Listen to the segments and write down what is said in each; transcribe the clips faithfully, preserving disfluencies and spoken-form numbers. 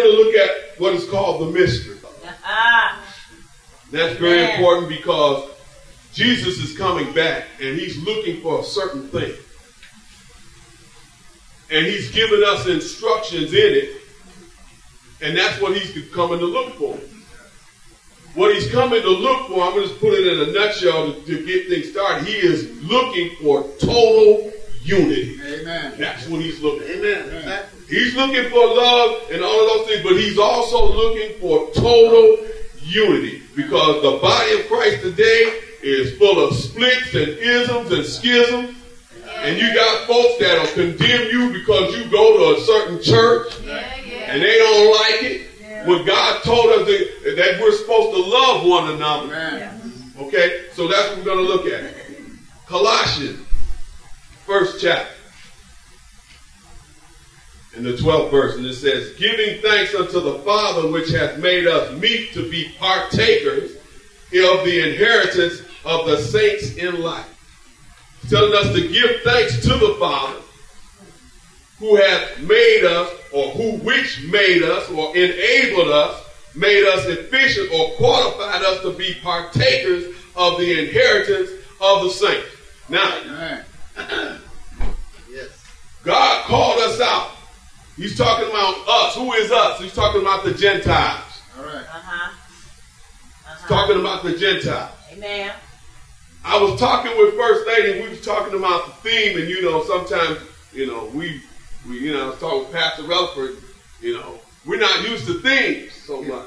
to look at what is called the mystery. That's very yeah. important because Jesus is coming back and he's looking for a certain thing. And he's given us instructions in it. And that's what he's coming to look for. What he's coming to look for, I'm going to just put it in a nutshell to, to get things started. He is looking for total unity. Amen. That's what he's looking for. Amen. Amen. He's looking for love and all of those things, but he's also looking for total unity. Because the body of Christ today is full of splits and isms and schisms. And you got folks that'll condemn you because you go to a certain church and they don't like it. When God told us that, that we're supposed to love one another. Amen. Okay, so that's what we're going to look at. Colossians, first chapter, in the twelfth verse, and it says, giving thanks unto the Father which hath made us meet to be partakers of the inheritance of the saints in light. He's telling us to give thanks to the Father who hath made us, or who which made us, or enabled us, made us efficient, or qualified us to be partakers of the inheritance of the saints. Now, yes. God called us out. He's talking about us. Who is us? He's talking about the Gentiles. All right. Uh-huh. Uh-huh. He's talking about the Gentiles. Amen. I was talking with First Lady, and we were talking about the theme, and you know, sometimes, you know, we We, you know, I was talking with Pastor Relford, you know, we're not used to themes so much.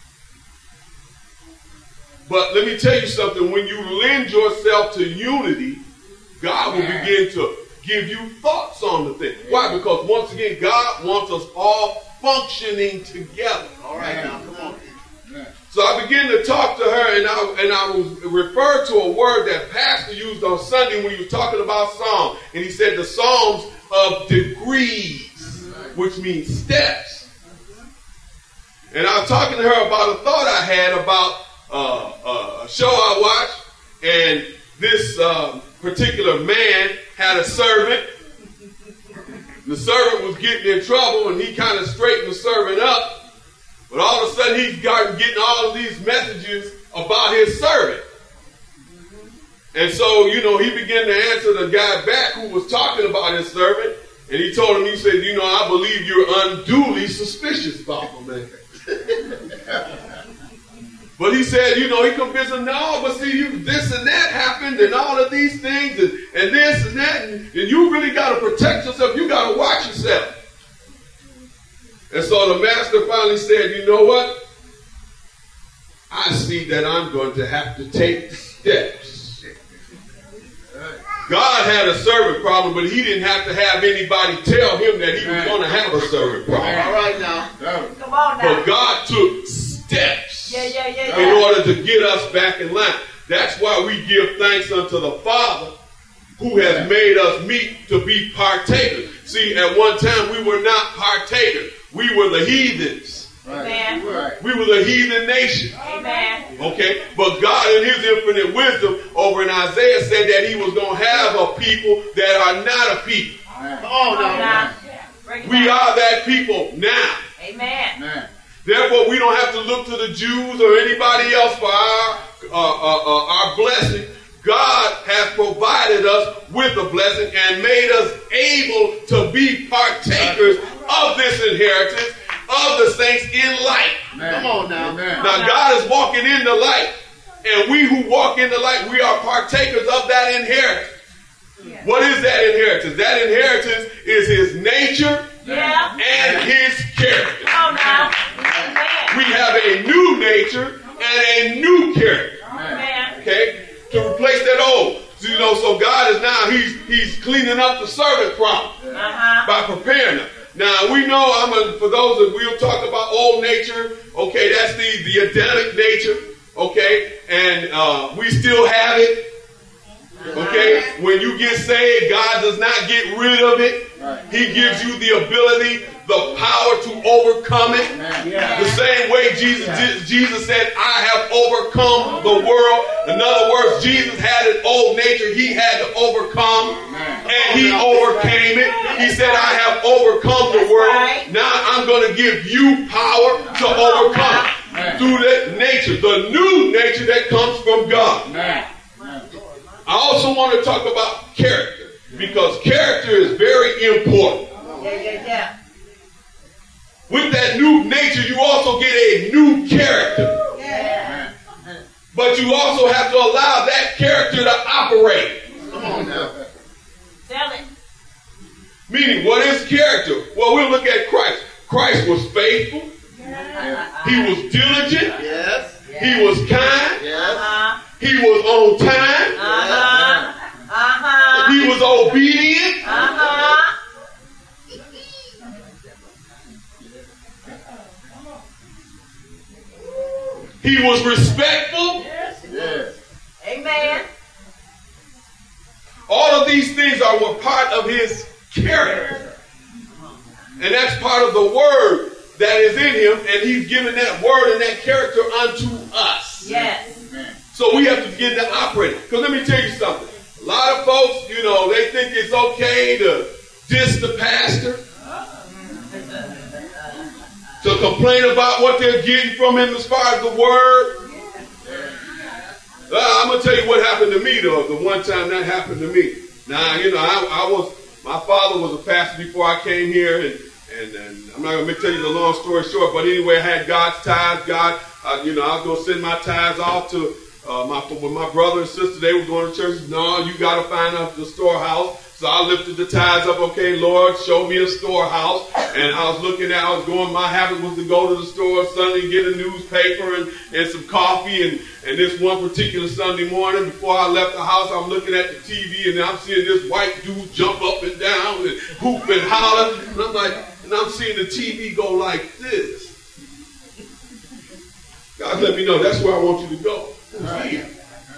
But let me tell you something. When you lend yourself to unity, God will begin to give you thoughts on the thing. Why? Because once again, God wants us all functioning together. All right, now, come on. So I began to talk to her, and I, and I was referred to a word that Pastor used on Sunday when he was talking about Psalms. And he said the Psalms of degrees, which means steps. And I was talking to her about a thought I had about uh, uh, a show I watched, and this uh, particular man had a servant. The servant was getting in trouble, and he kind of straightened the servant up. But all of a sudden, he's gotten getting all of these messages about his servant. And so, you know, he began to answer the guy back who was talking about his servant. And he told him, he said, you know, I believe you're unduly suspicious about him, man. But he said, you know, he convinced him, no, but see, you, this and that happened and all of these things and, and this and that. And, and you really got to protect yourself. You got to watch yourself. And so the master finally said, you know what? I see that I'm going to have to take steps. God had a servant problem, but he didn't have to have anybody tell him that he was going to have a servant problem. All right now. Come on now. But God took steps yeah, yeah, yeah, yeah. in order to get us back in line. That's why we give thanks unto the Father who has made us meet to be partakers. See, at one time we were not partakers. We were the heathens. Amen. Right. We were the heathen nation. Amen. Okay? But God in his infinite wisdom over in Isaiah said that he was going to have a people that are not a people. Oh, no. no. We are that people now. Amen. Amen. Therefore, we don't have to look to the Jews or anybody else for our, uh, uh, uh, our blessing. God has provided us with a blessing and made us able to be partakers of this inheritance of the saints in light. Amen. Come on now. Amen. Now God is walking in the light, and we who walk in the light, we are partakers of that inheritance. Yeah. What is that inheritance? That inheritance is his nature yeah. and his character. Come on now. Amen. We have a new nature and a new character. Amen. Okay? To replace that old. So, you know, so God is now, he's he's cleaning up the servant problem uh-huh. by preparing them. Now, we know, I'm a, for those that we'll talk about old nature, okay, that's the, the Adamic nature, okay, and uh, we still have it, okay. When you get saved, God does not get rid of it. He gives you the ability, the power to overcome it. Yeah. The same way Jesus did, Jesus said, I have overcome the world. In other words, Jesus had an old nature he had to overcome, and he overcame it. He said, I have overcome the world. Now I'm going to give you power to overcome it through that nature, the new nature that comes from God. I also want to talk about character, because character is very important. Yeah, yeah, yeah. With that new nature, you also get a new character. Yeah. But you also have to allow that character to operate. Come on now. Tell it. Meaning, what is character? Well, we'll look at Christ. Christ was faithful. Yeah. He was diligent. Yes. He was kind. Yes. Uh-huh. He was on time. Uh-huh. Uh-huh. He was obedient. Uh-huh. He was respectful. Yes. Yes. Amen. All of these things are were part of his character. And that's part of the word that is in him. And he's given that word and that character unto us. Yes. So we have to begin to operate it. Because let me tell you something. A lot of folks, you know, they think it's okay to diss the pastor, to complain about what they're getting from him as far as the word. Uh, I'm going to tell you what happened to me, though, the one time that happened to me. Now, you know, I, I was, my father was a pastor before I came here, and, and, and I'm not going to tell you the long story short, but anyway, I had God's tithes. God, uh, you know, I was going to send my tithes off to uh, my, with my brother and sister. They were going to church. No, you got to find out the storehouse. So I lifted the tithes up. Okay, Lord, show me a storehouse. And I was looking at, I was going, my habit was to go to the store Sunday and get a newspaper and, and some coffee. And, and this one particular Sunday morning, before I left the house, I'm looking at the T V and I'm seeing this white dude jump up and down and hoop and holler. And I'm like, and I'm seeing the T V go like this. God let me know that's where I want you to go. It was here.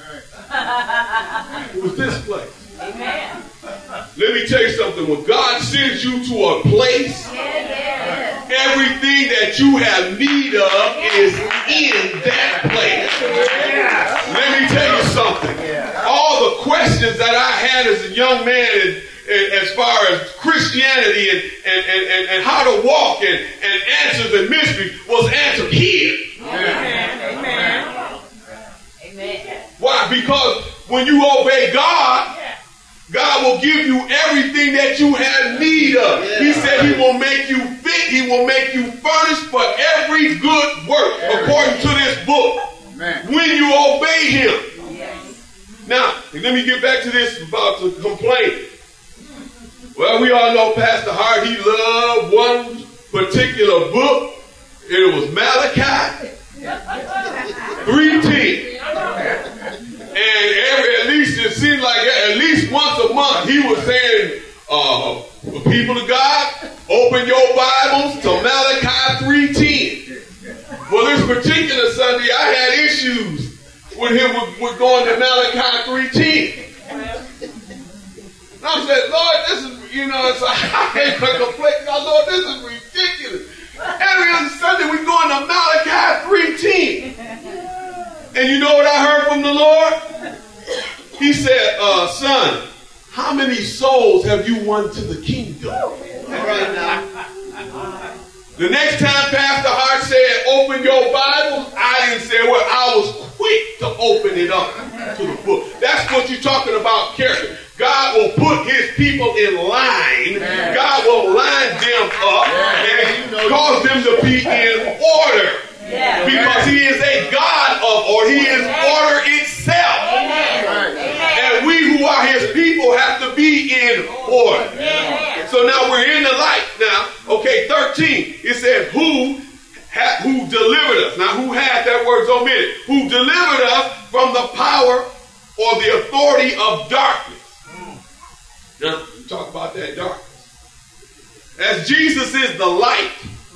It was this place. Amen. Let me tell you something. When God sends you to a place, yeah, yeah. everything that you have need of is in that place. Yeah. Let me tell you something. Yeah. All the questions that I had as a young man and, and, as far as Christianity and, and, and, and, and how to walk and, and answers and mysteries was answered here. Amen. Amen. Amen. Why? Because when you obey God, God will give you everything that you have need of. Yeah. He said he will make you fit. He will make you furnished for every good work, every according to this book. Man. When you obey him. Yes. Now, let me get back to this about the complaint. Well, we all know Pastor Hart, he loved one particular book. It was Malachi three ten. And every, at least it seemed like at least once a month he was saying, uh, people of God, open your Bibles to Malachi three ten. Well, this particular Sunday I had issues with him with, with going to Malachi three ten. And I said, Lord, this is, you know, it's like, I can't complain. God, Lord, this is ridiculous. Every other Sunday we're going to Malachi three ten. And you know what I heard from the Lord? He said, uh, son, how many souls have you won to the kingdom? Right now. The next time Pastor Hart said, open your Bibles, I didn't say, well, I was quick to open it up to the book. That's what you're talking about, character. God will put his people in line. Yeah. God will line them up yeah. and cause them to be in order. Yeah. Because he is a God of order. He is order itself. Amen. And we who are his people have to be in order. Amen. So now we're in the light now. Okay, thirteen. It says who ha- who delivered us. Now who had that word's omitted. Who delivered us from the power or the authority of darkness. Now we talk about that darkness. As Jesus is the light.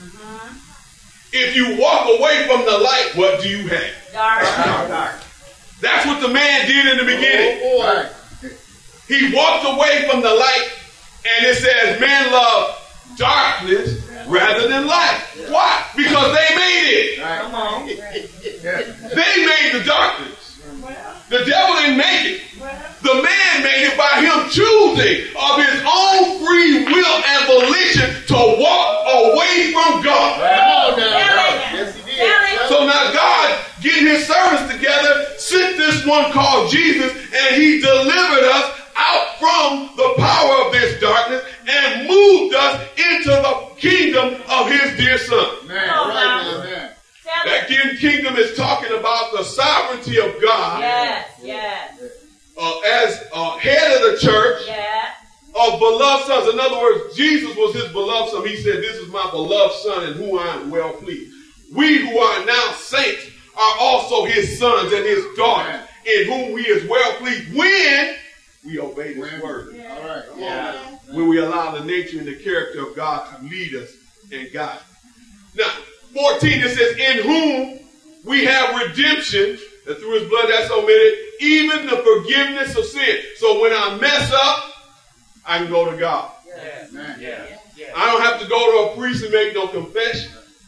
If you walk away from the light, what do you have? Dark. Dark. That's what the man did in the beginning. Oh, boy. He walked away from the light And it says men love darkness rather than light. Why? Because they made it. Come on. They made the darkness. The devil didn't make it. The man made it by him choosing of his own free will and volition to walk away from God. Yes, he did. So now God, getting his servants together, sent this one called Jesus, and he delivered us out from the power of this darkness and moved us into the kingdom of his dear son. Man, right, man. That kingdom is talking about the sovereignty of God. Yes, yes. Uh, as uh, head of the church, yes, of beloved sons. In other words, Jesus was his beloved son. He said, this is my beloved son in whom I am well pleased. We who are now saints are also his sons and his daughters, in whom he is well pleased when we obey his word. Yeah. All right. Yeah. When we allow the nature and the character of God to lead us and guide. Now, fourteen, it says, in whom we have redemption, and through his blood that's omitted, even the forgiveness of sin. So when I mess up, I can go to God. Yes. Man. Yes. Yes. I don't have to go to a priest and make no confession.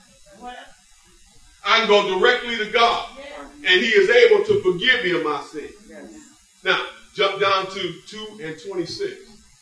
I can go directly to God, and he is able to forgive me of my sin. Now, jump down to two and twenty-six.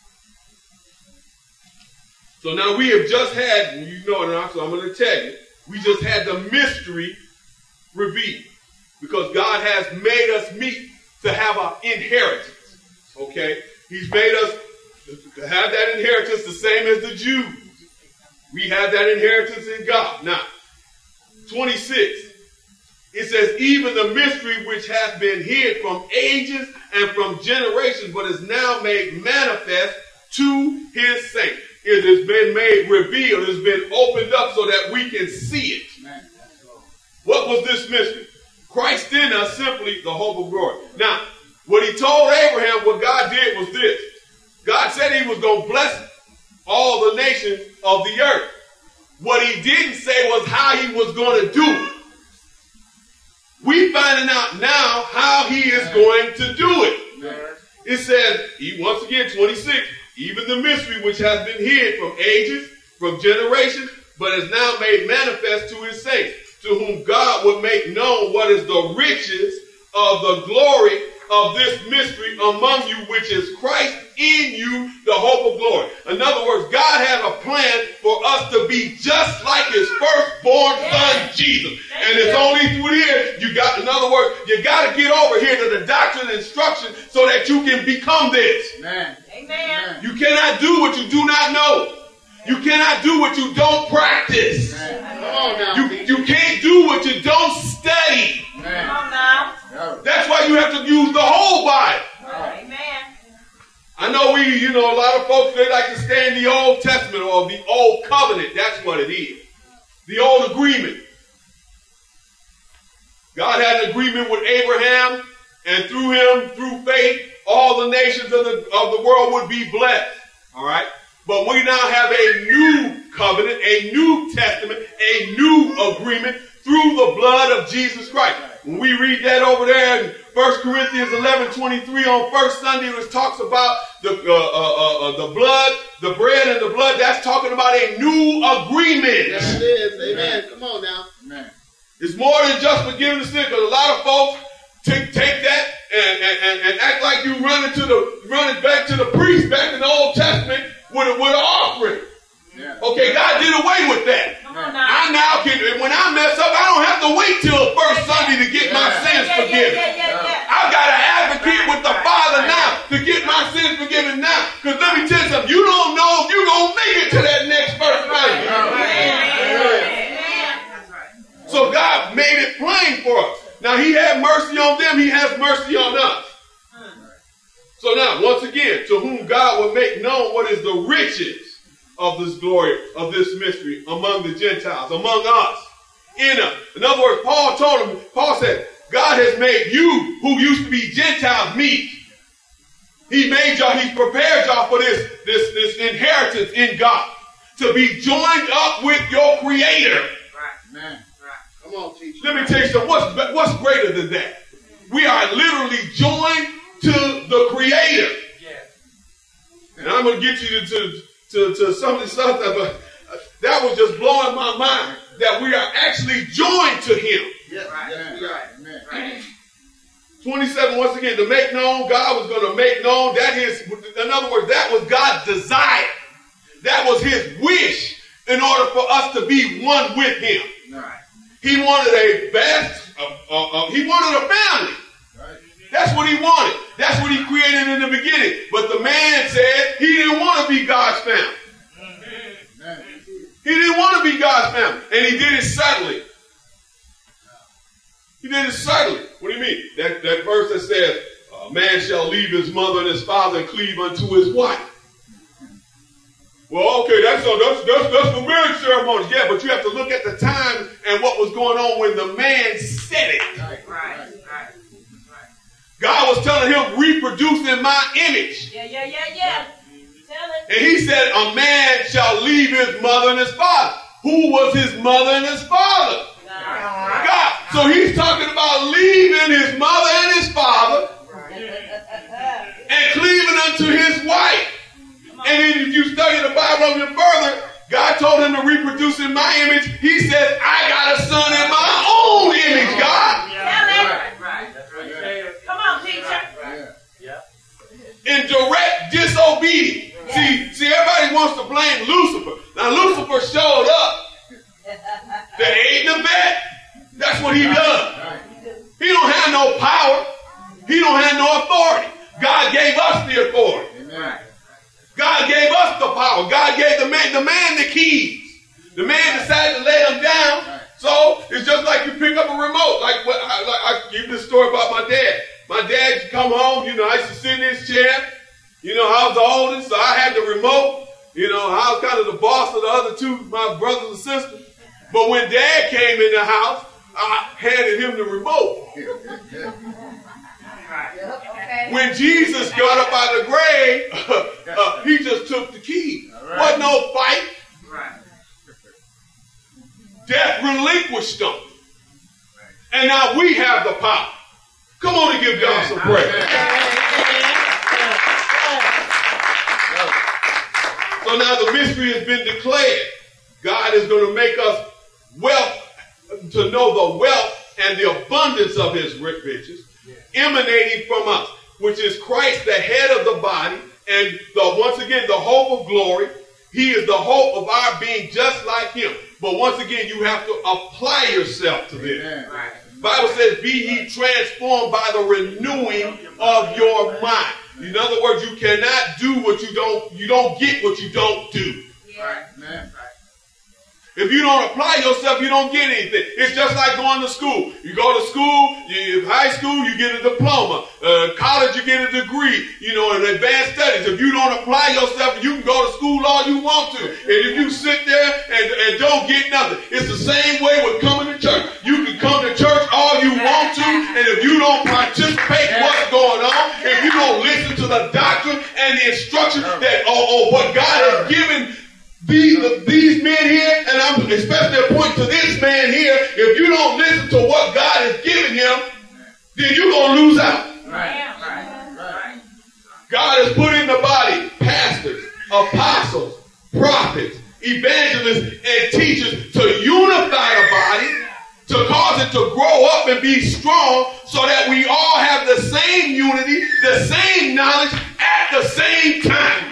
So now we have just had, you know it now, so I'm going to tell you, we just had the mystery revealed. Because God has made us meet to have an inheritance. Okay? He's made us to have that inheritance the same as the Jews. We have that inheritance in God. Now, twenty-six. It says, even the mystery which has been hid from ages and from generations, but is now made manifest to his saints. It has been made revealed. It has been opened up so that we can see it. What was this mystery? Christ in us, simply the hope of glory. Now, what he told Abraham, what God did was this. God said he was going to bless all the nations of the earth. What he didn't say was how he was going to do it. We finding out now how he is going to do it. It says, once again, twenty-six, even the mystery which has been hid from ages, from generations, but is now made manifest to his saints, to whom God would make known what is the riches of the glory of this mystery among you, which is Christ in you, the hope of glory. In other words, God has a plan for us to be just like his firstborn son, Jesus. And it's only through here, you got, in other words, you got to get over here to the doctrine and instruction so that you can become this. Amen. Amen. You cannot do what you do not know. You cannot do what you don't practice. Come on now. You, you can't do what you don't study. Come on now. That's why you have to use the whole Bible. Amen. I know we, you know, a lot of folks, they like to stay in the Old Testament or the Old Covenant. That's what it is. The Old Agreement. God had an agreement with Abraham, and through him, through faith, all the nations of the, of the world would be blessed. All right? But we now have a new covenant, a new testament, a new agreement through the blood of Jesus Christ. When we read that over there in First Corinthians eleven twenty-three on first Sunday, it talks about the, uh, uh, uh, the blood, the bread and the blood. That's talking about a new agreement. Yes, it is. Amen. Come on now. Amen. It's more than just forgiveness of sin, because a lot of folks take, take that and, and, and act like you run into the running back to the priest back in the Old Testament with a, with an offering. Yeah. Okay, God did away with that. Come on now. I now can, when I mess up, I don't have to wait till the first Sunday to get yeah. my sins yeah, forgiven. Yeah, yeah, yeah, yeah. I've got to advocate right, with the right, Father right. now to get my sins forgiven now. Because let me tell you something, you don't know if you're going to make it to that next first Sunday. So God made it plain for us. Now he had mercy on them, he has mercy on us. So now, once again, to whom God will make known what is the riches of this glory, of this mystery among the Gentiles, among us, in us. In other words, Paul told him, Paul said, God has made you, who used to be Gentiles, meek. He made y'all, he prepared y'all for this, this, this inheritance in God, to be joined up with your Creator. Right, man. Right. Come on, teacher. Let me tell you something. What's, what's greater than that? We are literally joined to the Creator. And I'm going to get you to, to, to, to some of the stuff that, uh, that was just blowing my mind, that we are actually joined to him. Yes, right. Yes, right. Amen. Right. twenty-seven, once again, to make known, God was going to make known. That is, in other words, that was God's desire. That was his wish in order for us to be one with him. Right. He wanted a vast, uh, uh, uh, he wanted a family. Right. That's what he wanted. That's what he created in the beginning. But the man said he didn't want to be God's family. Amen. He didn't want to be God's family. And he did it subtly. He did it subtly. What do you mean? That, that verse that says, a man shall leave his mother and his father and cleave unto his wife. Well, okay, that's, uh, that's, that's, that's the marriage ceremony. Yeah, but you have to look at the time and what was going on when the man said it. Right, right, right. right. God was telling him, reproduce in my image. Yeah, yeah, yeah, yeah. Tell it. And he said, a man shall leave his mother and his father. Who was his mother and his father? God. God. So he's talking about leaving his mother and his father and cleaving unto his wife. And then if you study the Bible a bit further, God told him to reproduce in my image. He said, I got a son in my own image, God. Tell it. Right, right. That's right. Come on, teacher. Yeah. In direct disobedience. Yeah. See, see, everybody wants to blame Lucifer. Now, Lucifer showed up. The aid and the bed. That's what he does. He don't have no power. He don't have no authority. God gave us the authority. Amen. God gave us the power. God gave the man, the man the keys. The man decided to lay them down. So it's just like you pick up a remote. Like what I, like I give this story about my dad. My dad used to come home. You know, I used to sit in his chair. You know, I was the oldest, so I had the remote. You know, I was kind of the boss of the other two, my brothers and sisters. But when Dad came in the house, I handed him the remote. Okay. When Jesus got up out of the grave, uh, uh, he just took the key. Right. Wasn't no fight. Right. Death relinquished them. And now we have the power. Come on and give God some praise. So now the mystery has been declared. God is going to make us wealth, to know the wealth and the abundance of his riches emanating from us, which is Christ, the head of the body, and the, once again, the hope of glory. He is the hope of our being just like him. But once again, you have to apply yourself to this. Right. The Bible says, be ye transformed by the renewing of your mind. In other words, you cannot do what you don't, you don't get what you don't do. Right. Amen. If you don't apply yourself, you don't get anything. It's just like going to school. You go to school, you, high school, you get a diploma. Uh, college, you get a degree. You know, in advanced studies. If you don't apply yourself, you can go to school all you want to. And if you sit there and, and don't get nothing, it's the same way with coming to church. You can come to church all you want to, and if you don't participate in what's going on, if you don't listen to the doctrine and the instruction that, or, or what God has given These, the, these men here, and I'm especially point to this man here, if you don't listen to what God has given him, then you're going to lose out. Right, right, right. God has put in the body pastors, apostles, prophets, evangelists, and teachers to unify the body, to cause it to grow up and be strong so that we all have the same unity, the same knowledge at the same time.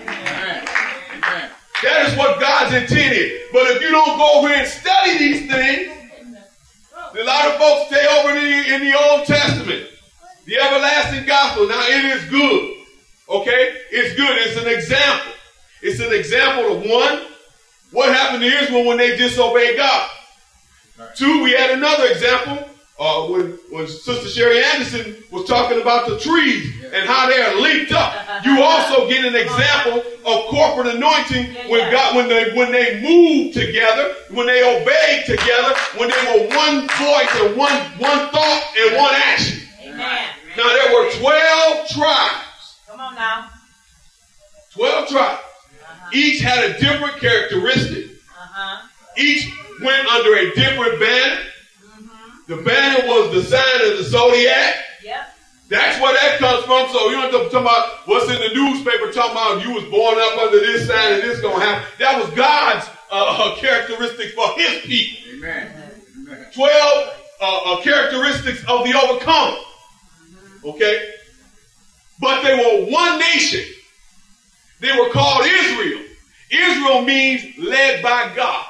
That is what God's intended. But if you don't go over and study these things, a lot of folks stay over in the, in the Old Testament. The everlasting gospel. Now it is good. Okay? It's good. It's an example. It's an example of one, what happened to Israel when they disobeyed God. Two, we had another example. Uh, when, when Sister Sherry Anderson was talking about the trees and how they are linked up, you also get an example of corporate anointing when God, when they when they moved together, when they obeyed together, when they were one voice and one one thought and one action. Amen. Now there were twelve tribes. Come on now. Twelve tribes. Uh-huh. Each had a different characteristic. Uh-huh. Each went under a different banner. The banner was the sign of the zodiac. Yep. That's where that comes from. So you don't have to talk about what's in the newspaper talking about you was born up under this sign and this going to happen. That was God's uh, characteristics for his people. Amen. Amen. Twelve uh, uh, characteristics of the overcomer. Okay? But they were one nation. They were called Israel. Israel means led by God.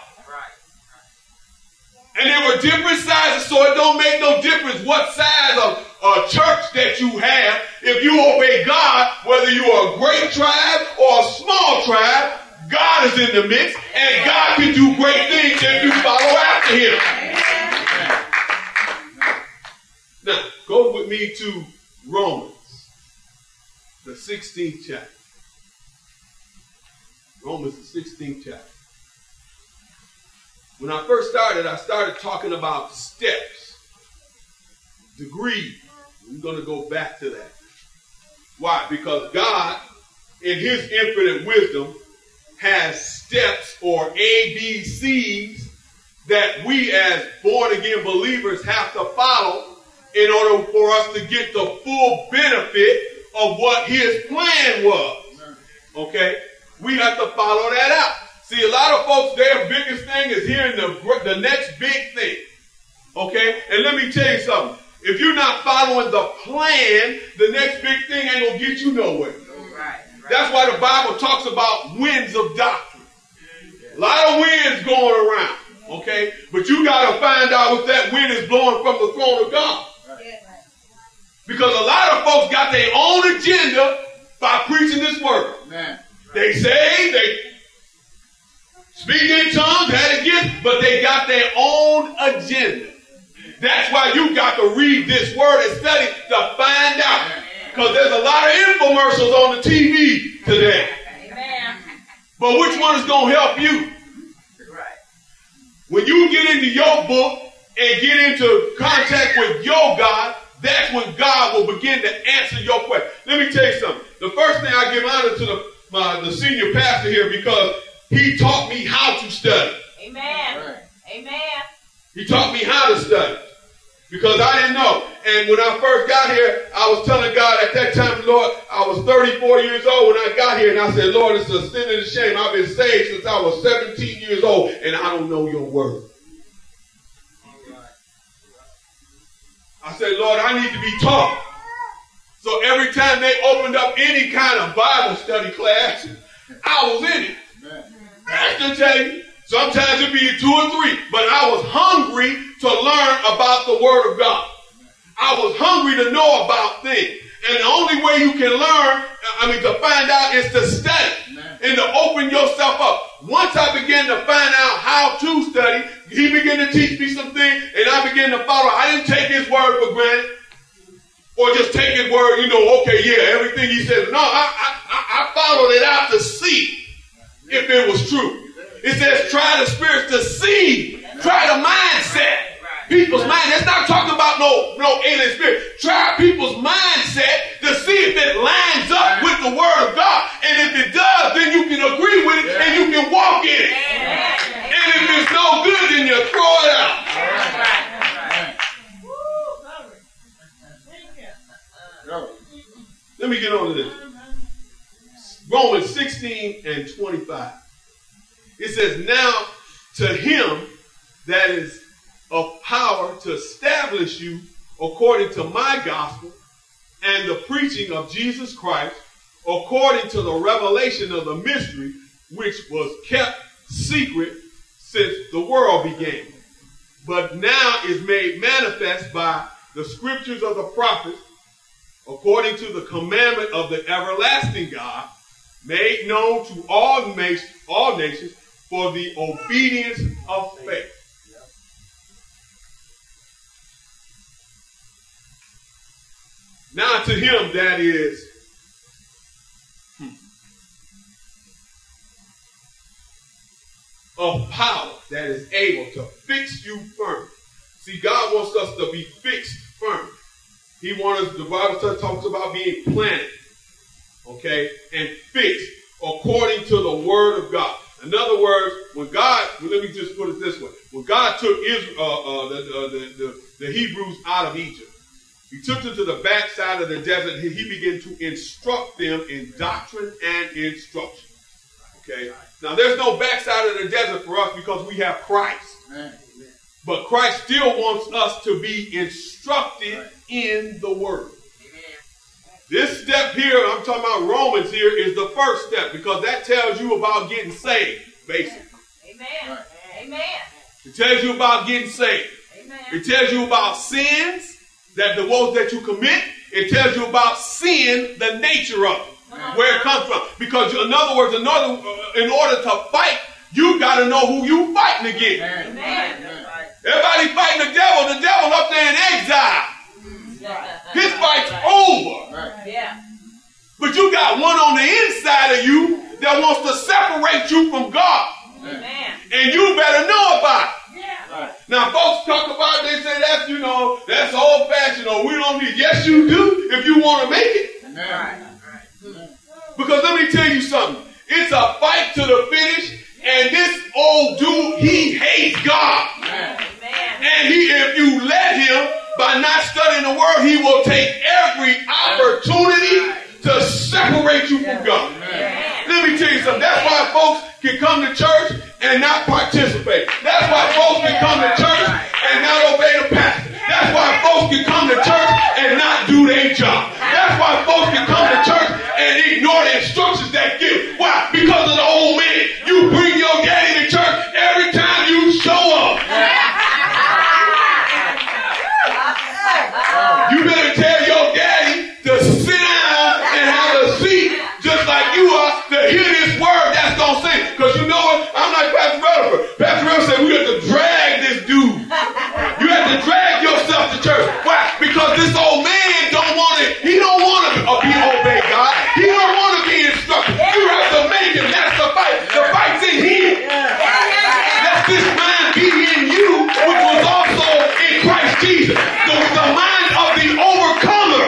And they were different sizes, so it don't make no difference what size of uh, church that you have. If you obey God, whether you are a great tribe or a small tribe, God is in the mix, and God can do great things if you follow after him. Now, go with me to Romans, the sixteenth chapter. Romans, the sixteenth chapter. When I first started, I started talking about steps, degrees. We're going to go back to that. Why? Because God, in his infinite wisdom, has steps or A B Cs that we as born-again believers have to follow in order for us to get the full benefit of what his plan was. Okay? We have to follow that out. See, a lot of folks, their biggest thing is hearing the, the next big thing. Okay? And let me tell you something. If you're not following the plan, the next big thing ain't going to get you nowhere. Right, right. That's why the Bible talks about winds of doctrine. A lot of winds going around. Okay? But you got to find out if that wind is blowing from the throne of God. Because a lot of folks got their own agenda by preaching this word. Man. They say they speak in tongues, had a gift, but they got their own agenda. That's why you got to read this word and study to find out. Because there's a lot of infomercials on the T V today. Amen. But which one is going to help you? Right. When you get into your book and get into contact with your God, that's when God will begin to answer your question. Let me tell you something. The first thing I give honor to the, my, the senior pastor here because he taught me how to study. Amen. Right. Amen. He taught me how to study because I didn't know. And when I first got here, I was telling God at that time, Lord, I was thirty-four years old when I got here. And I said, Lord, it's a sin and a shame. I've been saved since I was seventeen years old and I don't know your word. I said, Lord, I need to be taught. So every time they opened up any kind of Bible study class, I was in it. I can tell you, sometimes it'd be two or three, but I was hungry to learn about the Word of God. I was hungry to know about things. And the only way you can learn, I mean, to find out is to study and to open yourself up. Once I began to find out how to study, he began to teach me some things, and I began to follow. I didn't take his word for granted, or just take his word, you know, okay, yeah, everything he said. No, I, I, I followed it out to see if it was true. It says try the spirits to see, try the mindset. People's mind. That's not talking about no, no alien spirit. Try people's mindset to see if it lines up with the word of God. And if it does, then you can agree with it and you can walk in it. And if it's no good, then you throw it out. Let me get on to this. Romans sixteen and twenty-five. It says, now to him that is of power to establish you according to my gospel and the preaching of Jesus Christ, according to the revelation of the mystery which was kept secret since the world began, but now is made manifest by the scriptures of the prophets, according to the commandment of the everlasting God, made known to all nations, all nations for the obedience of faith. Now to him that is hmm, of power, that is able to fix you firm. See, God wants us to be fixed firm. He wants us, the Bible talks about being planted, okay, and fixed according to the word of God. In other words, when God, well, let me just put it this way. When God took Israel, uh, uh, the, uh, the, the, the Hebrews out of Egypt, He took them to the backside of the desert. He began to instruct them in doctrine and instruction. Okay? Now, there's no backside of the desert for us because we have Christ. Amen. But Christ still wants us to be instructed right. in the Word. Amen. This step here, I'm talking about Romans here, is the first step because that tells you about getting saved, basically. Amen. Right. Amen. It tells you about getting saved. Amen. It tells you about sins, that the ones that you commit. It tells you about sin, the nature of it, uh-huh. where it comes from. Because in other words, in order, in order to fight, you got to know who you fighting against. Amen. Amen. Everybody fighting the devil. The devil up there in exile. His fight's over. Right. Yeah. But you got one on the inside of you that wants to separate you from God. Amen. And you better know about it. Yeah. Right. Now, folks talk about it, they say that's, you know, that's old fashioned or we don't need. Yes, you do if you want to make it. Amen. Right. Because let me tell you something. It's a fight to the finish. And this old dude, he hates God. Amen. And he, if you let him, by not studying the word, he will take every opportunity to separate you from God. Amen. Let me tell you something. That's why folks can come to church and not participate. That's why folks can come to church and not obey the pastor. That's why folks can come to church and not do their job. That's why folks can come to church and ignore the instructions that give. Why? Because of the old man. You bring your daddy to church every time you show up. You better tell your daddy to sit down and have a seat just like you are to hear this word that's going to sing. Because you know what? I'm like Pastor Rutherford. Pastor Rutherford said we have to drag this dude. You have to drag yourself to church. Why? Because this old man don't want to, he don't want to be obey God. He don't want to be instructed. You have to make him. That's the fight. The fight's in him. Let this mind be in you, which was also in Christ Jesus. The, the mind of the overcomer.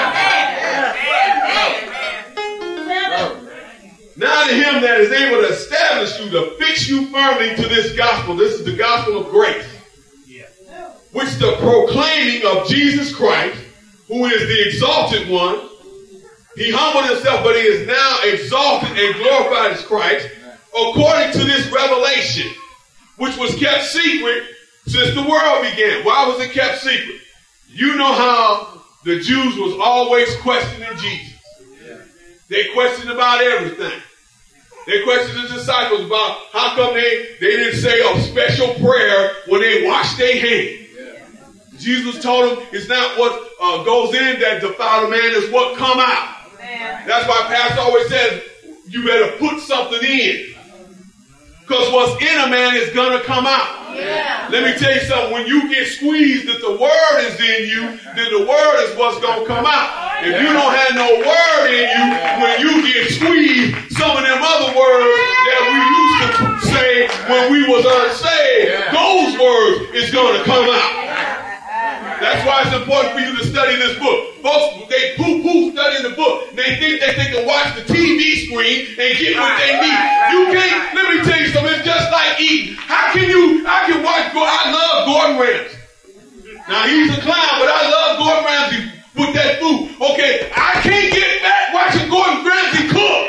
Now to him that is able to establish you, to fix you firmly to this gospel. This is the gospel of grace. Which the proclaiming of Jesus Christ, who is the exalted one. He humbled himself, but he is now exalted and glorified as Christ, according to this revelation, which was kept secret since the world began. Why was it kept secret? You know how the Jews was always questioning Jesus. They questioned about everything. They questioned the disciples about how come they, they didn't say a special prayer when they washed their hands. Jesus told them it's not what uh, goes in that defile a man, it's what come out. Amen. That's why Pastor always says you better put something in. Because what's in a man is going to come out. Yeah. Let me tell you something. When you get squeezed, if the word is in you, then the word is what's going to come out. If you don't have no word in you, when you get squeezed, some of them other words that we used to say when we was unsaved, those words is going to come out. That's why it's important for you to study this book. Folks, they poo-poo studying the book. They think that they can watch the T V screen and get what they need. You can't, let me tell you something, it's just like eating. How can you, I can watch, I love Gordon Ramsay. Now he's a clown, but I love Gordon Ramsay with that food. Okay, I can't get back watching Gordon Ramsay cook.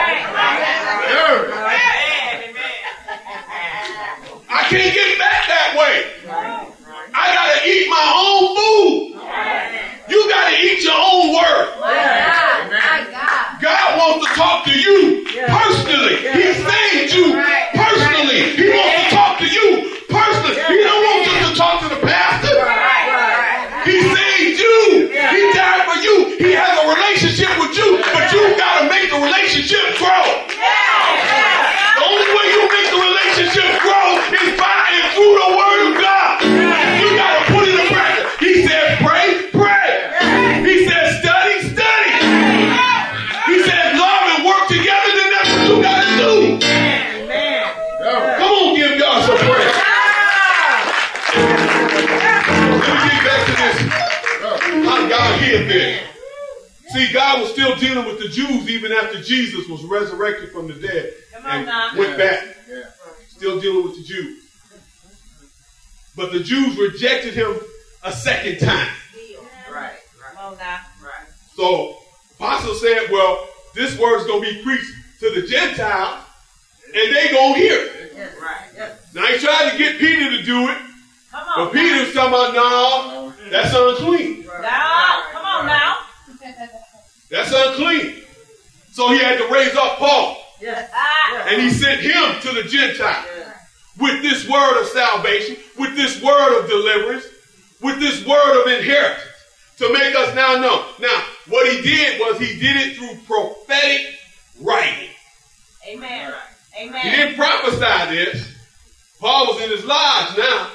I can't get back that way. I got to eat my own food. You got to eat your own word. God wants to talk to you personally. He saved you personally. He wants to talk to you personally. He don't want you to talk to the pastor. He saved you. He died for you. He has a relationship with you, but you got to make the relationship grow. The only way you make the relationship grow is by and through the word of God. You got to put it in practice. He said pray, pray. He said study, study. He said love and work together, then that's what you got to do. Come on, give God some praise. Let me get back to this. How did God hear this? See, God was still dealing with the Jews even after Jesus was resurrected from the dead and went back. Still dealing with the Jews. But the Jews rejected him a second time. Right. So Apostle said, well, this word is going to be preached to the Gentiles, and they going to hear it. Yes, right. Yes. Now he tried to get Peter to do it, come on, but Peter was talking about, no, that's unclean. Now, come on now. That's unclean. So he had to raise up Paul. Yes. And he sent him to the Gentiles with this word of salvation, with this word of deliverance, with this word of inheritance to make us now know. Now, what he did was he did it through prophetic writing. Amen. Amen. He didn't prophesy this. Paul was in his lodge now.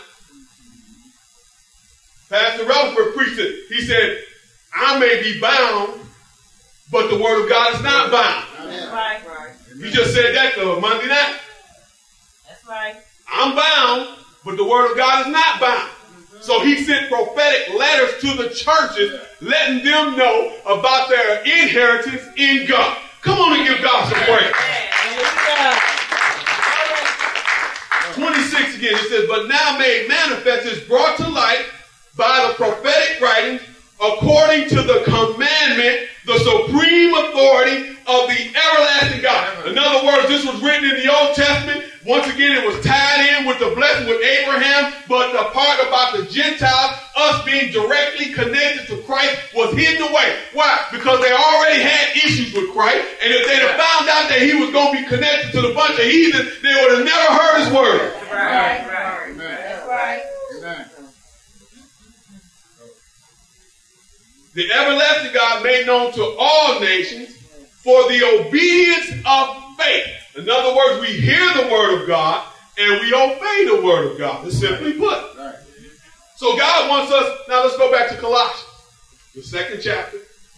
Pastor Rutherford preached it. He said, I may be bound, but the word of God is not bound. That's right. right. He just said that to Monday night. That's right. I'm bound, but the word of God is not bound. Mm-hmm. So he sent prophetic letters to the churches, letting them know about their inheritance in God. Come on and give God some praise. twenty-six again, it says, but now made manifest is brought to light by the prophetic writings according to the commandment, the supreme authority of the everlasting God. In other words, this was written in the Old Testament. Once again, it was tied in with the blessing with Abraham, but the part about the Gentiles, us being directly connected to Christ, was hidden away. Why? Because they already had issues with Christ, and if they'd have found out that he was going to be connected to the bunch of heathens, they would have never heard his word. Right, right. That's right. The everlasting God made known to all nations for the obedience of faith. In other words, we hear the word of God and we obey the word of God. It's simply put. Right. So God wants us, now let's go back to Colossians, the second chapter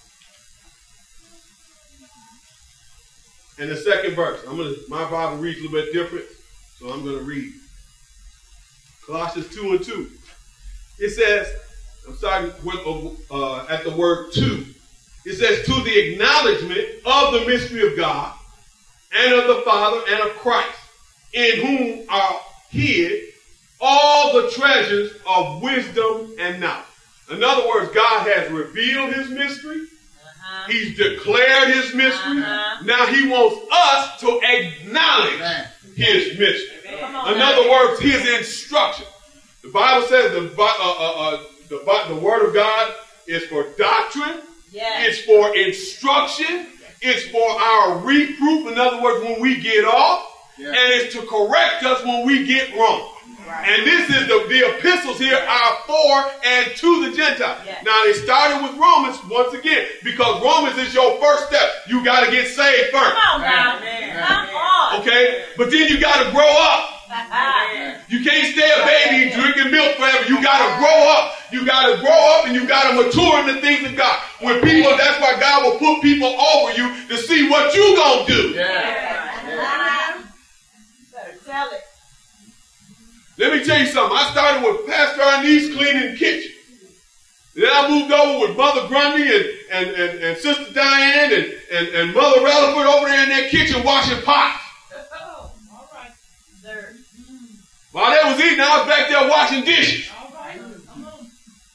and the second verse. I'm gonna, my Bible reads a little bit different, so I'm going to read Colossians two and two. It says, I'm sorry, uh, at the word two. It says, to the acknowledgement of the mystery of God and of the Father and of Christ, in whom are hid all the treasures of wisdom and knowledge. In other words, God has revealed his mystery. Uh-huh. He's declared his mystery. Uh-huh. Now he wants us to acknowledge Amen. His mystery. Amen. In other words, his instruction. The Bible says the, uh, uh, uh, the, the word of God is for doctrine. Yes. It's for instruction. It's for our reproof. In other words, when we get off. Yes. And it's to correct us when we get wrong. Right. And this is the, the epistles here are for and to the Gentiles. Yes. Now they started with Romans once again because Romans is your first step. You got to get saved first. Come on now. Come on. Okay? But then you got to grow up. You can't stay a baby drinking milk forever. You got to grow up. You got to grow up and you got to mature in the things of God. When people, that's why God will put people over you to see what you going to do. Yeah. Yeah. Yeah. Better tell it. Let me tell you something. I started with Pastor Arnese cleaning the kitchen. Then I moved over with Mother Grundy and, and, and, and Sister Diane and, and, and Mother Rutherford over there in that kitchen washing pots. Oh, all right. There. While they was eating, I was back there washing dishes. All right. Come on.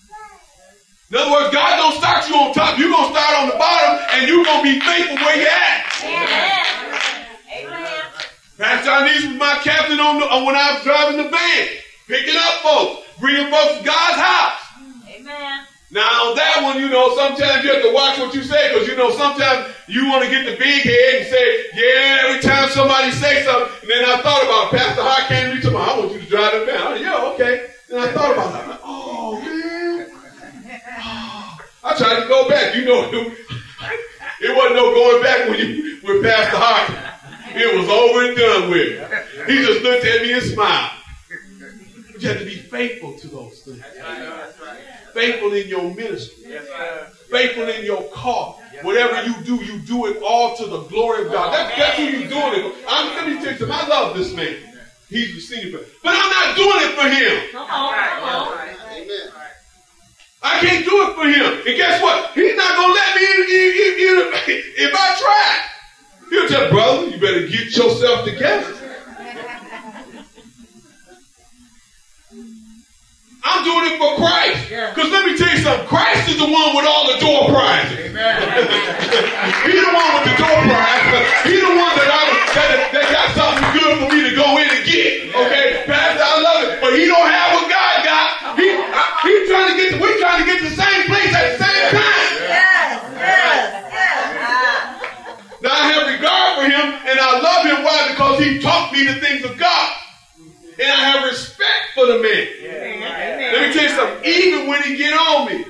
In other words, God don't start you on top. You're going to start on the bottom and you're going to be faithful where you're at. Amen. Amen. Pastor Arnese was my captain on the, on when I was driving the van, picking up folks, bringing folks to God's house. Amen. Now on that one, you know, sometimes you have to watch what you say because, you know, sometimes you want to get the big head and say, yeah, every time somebody say something. And then I thought about it. Pastor Hart came to me to me, I want you to drive the van. I said, yeah, okay. And I thought about it. I'm like, oh, man. Oh. I tried to go back. You know, it wasn't no going back when you with Pastor Hart. It was over and done with. He just looked at me and smiled. But you have to be faithful to those things. Faithful in your ministry. Faithful in your call. Whatever you do, you do it all to the glory of God. That's, that's who you're doing it for. I'm, let me tell you something. I love this man. He's the senior pastor. But I'm not doing it for him. Come on. Amen. I can't do it for him. And guess what? He's not going to let me in if I try. He'll tell brother, you better get yourself together. I'm I'm doing it for Christ. Because let me tell you something. Christ is the one with all the door prizes. He's the one with the door prize. He's the one that, I, that, that got something good for me to go in and get. Okay? Pastor, I love it. But he don't have what God got. He, I, he's trying to get, we're trying to get to the same place at the same time. Yes, yes, yes. Now I have regard for him and I love him. Why? Because he taught me the things of God. And I have respect for the man. Amen. Let me tell you something. Even when he get on me,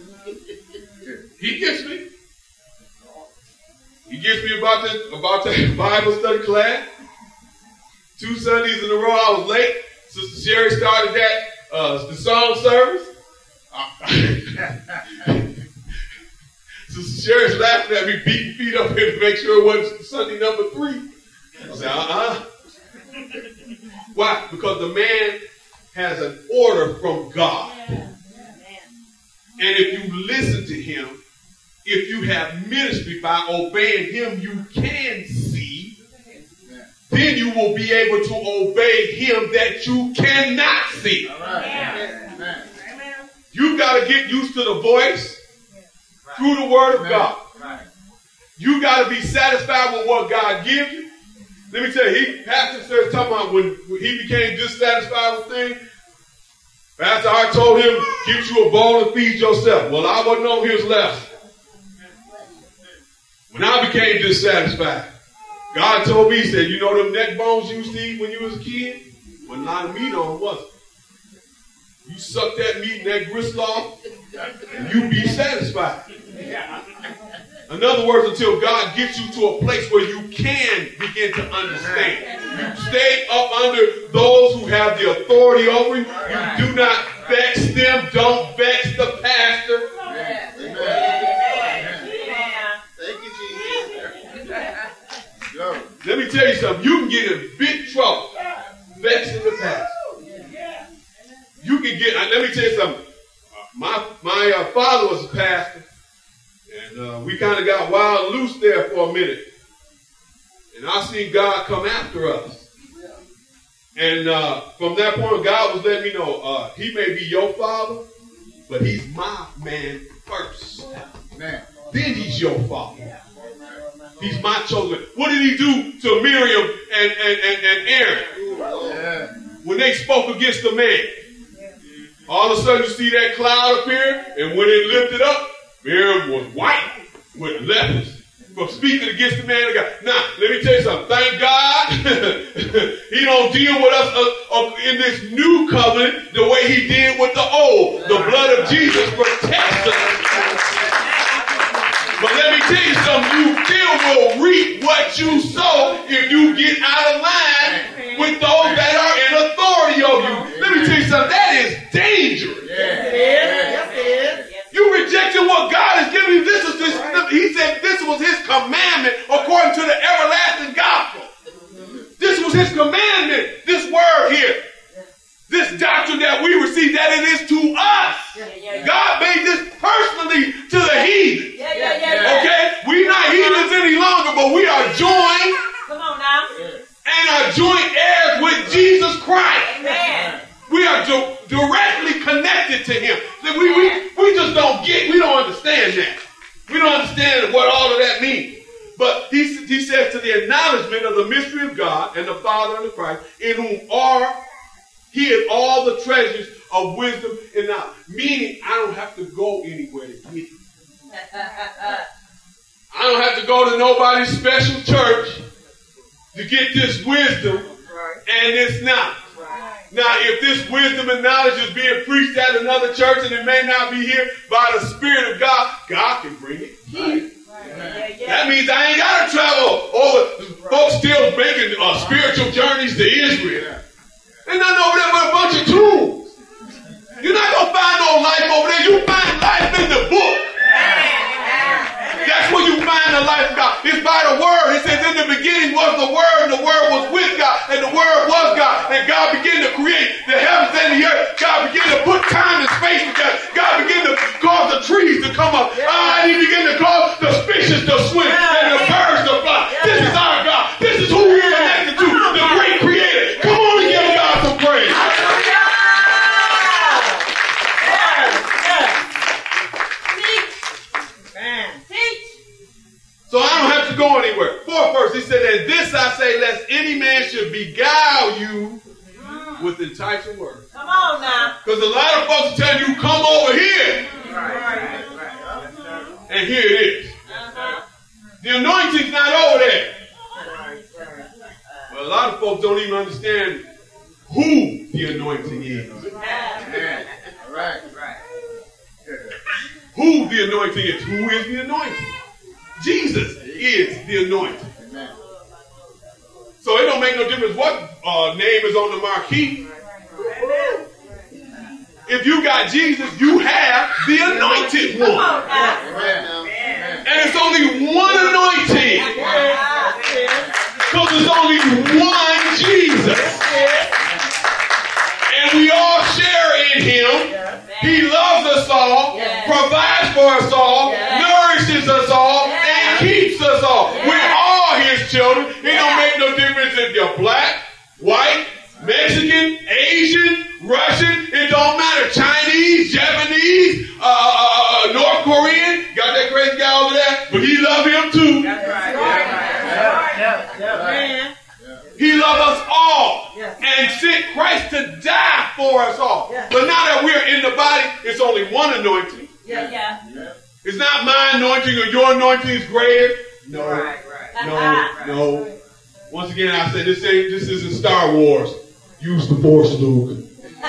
he gets me. He gets me about that, about that Bible study class. Two Sundays in a row I was late. Sister Sherry started that, uh, the song service. Sister Sherry's laughing at me, beating feet up here to make sure it wasn't Sunday number three. I said, uh-uh. Why? Because the man has an order from God. And if you listen to him, if you have ministry by obeying him, you can see. Then you will be able to obey him that you cannot see. All right. Amen. You've got to get used to the voice through the word of God. You got to be satisfied with what God gives you. Let me tell you, he, Pastor started talking about when, when he became dissatisfied with things. Pastor Art told him, get you a bowl and feed yourself. Well, I wasn't on his level. When I became dissatisfied, God told me, he said, you know them neck bones you used to eat when you was a kid? Well, not a meat on, was it? You suck that meat and that gristle off, and you be satisfied. In other words, until God gets you to a place where you can begin to understand. You stay up under those who have the authority over you. You do not vex them. Don't vex the pastor. Amen. Thank you, Jesus. Let me tell you something. You can get in big trouble vexing the pastor. You can get, let me tell you something. My, my uh, father was a pastor. And uh, we kind of got wild and loose there for a minute. And I seen God come after us. And uh, from that point, God was letting me know, uh, he may be your father, but he's my man first. Man. Then he's your father. He's my chosen. What did he do to Miriam and, and, and, and Aaron? Yeah. When they spoke against the man? All of a sudden you see that cloud appear, and when it lifted up, Miriam was white with lepers for speaking against the man of God. Now, let me tell you something. Thank God he don't deal with us uh, uh, in this new covenant the way he did with the old. The blood of Jesus protects us. But let me tell you something. You still will reap what you sow if you get out of line with those that are in authority over you. Let me tell you something. That is dangerous. Yes, it is. Yes, it is. You rejected what God has given you. This is this. He said this was his commandment according to the everlasting gospel. This was his commandment. This word here. This doctrine that we receive, that it is to us. Yeah, yeah, yeah. God made this personally to the heathen. Yeah, yeah, yeah, yeah. Okay? We're not heathens any longer, but we are joined Come on now. and are joint heirs with Jesus Christ. Amen. We are di- directly connected to him. We, we, we just don't get, we don't understand that. We don't understand what all of that means. But he, he says to the acknowledgement of the mystery of God and the Father and the Christ, in whom are hid all the treasures of wisdom and knowledge. Meaning, I don't have to go anywhere to get it. I don't have to go to nobody's special church to get this wisdom and this knowledge. Now, if this wisdom and knowledge is being preached at another church and it may not be here by the Spirit of God, God can bring it. Right. Yeah, yeah. That means I ain't got to travel over. Folks still making uh, spiritual journeys to Israel. There's nothing over there but a bunch of tools. You're not going to find no life over there. You find life in the book. That's where you find the life of God. It's by the word. It says in the beginning was the word, and the word was with God, and the word was God. And God began to create the heavens and the earth. God began to put time and space together. God began to cause the trees to come up. Yeah. Uh, and he began to cause the fishes to swim yeah. and the birds to fly. Yeah. This is our God. This is who we're connected to. The great creator. Come on and give God some praise. this I say, lest any man should beguile you with enticing words. Come on now. Because a lot of folks tell you, come over here. Right. Right. And here it is. Uh-huh. The anointing's not over there. Well, a lot of folks don't even understand who the anointing is. Yeah. Right. Right. Who the anointing is. Who is the anointing? Jesus is the anointing. Amen. So it don't make no difference what uh, name is on the marquee. If you got Jesus, you have the anointed one. Amen. And it's only one anointing. Because there's only one Jesus. And we all share in him. He loves us all, provides for us all, nourishes us all, and keeps us all. We're all his children. It don't make no difference if you're black, white, Mexican, Asian, Russian. It don't matter. Chinese, Japanese, uh, uh, uh, North Korean. Got that crazy guy over there, but he love him too. That's right. Yeah, yeah, yeah. He loved us all and sent Christ to die for us all. But now that we're in the body, it's only one anointing. Yeah, yeah. It's not my anointing or your anointing is greater. No, right, right. no, no. Once again, I say this ain't. This isn't Star Wars. Use the Force, Luke.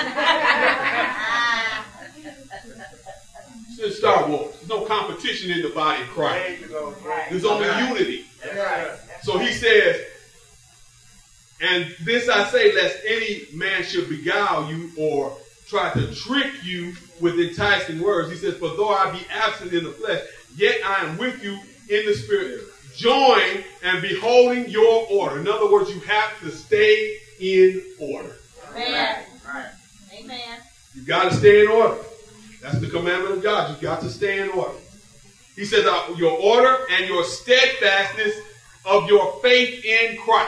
It's in Star Wars. There's no competition in the body of Christ. There's only unity. So he says, and this I say, lest any man should beguile you or try to trick you with enticing words. He says, for though I be absent in the flesh, yet I am with you in the spirit, join and beholding your order. In other words, you have to stay in order. Amen. Right. Amen. You got to stay in order. That's the commandment of God. You got to stay in order. He says, uh, your order and your steadfastness of your faith in Christ.